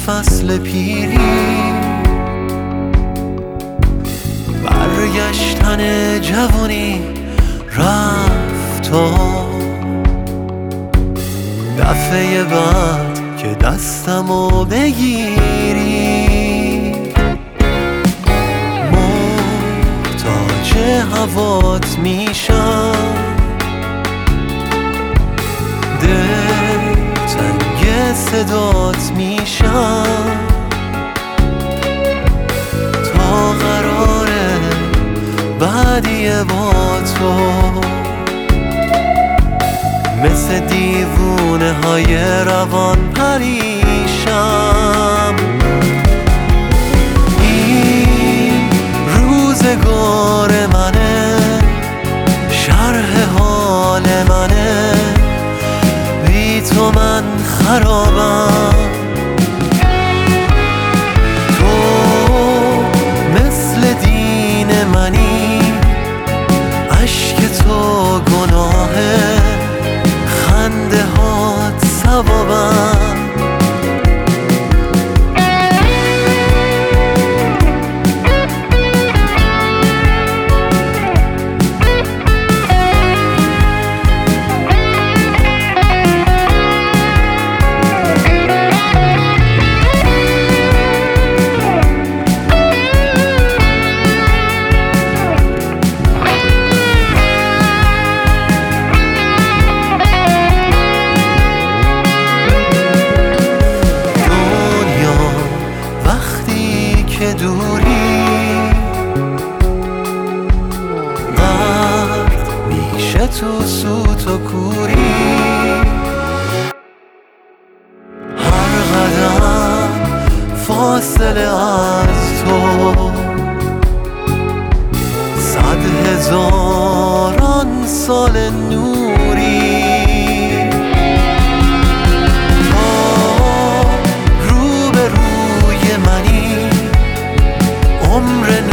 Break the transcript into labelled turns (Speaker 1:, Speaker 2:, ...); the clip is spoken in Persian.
Speaker 1: فصل پیری، برگشتن جوانی رفت و دفعه بعد که دستمو بگیری محتاج هوات میشم، دلتنگ صدات میشم، تا قراره بعدی با تو مثل دیوونه های روان پریشم. این روزگار منه، شرح حال منه، بی تو من خرابم. تو مثل دین منی، عشق تو گناهه، خنده هات ثوابم. که دوری غرق میشه تو سوت و کوری، هر قدم فاصله از تو 100,000 سال نوری. عمر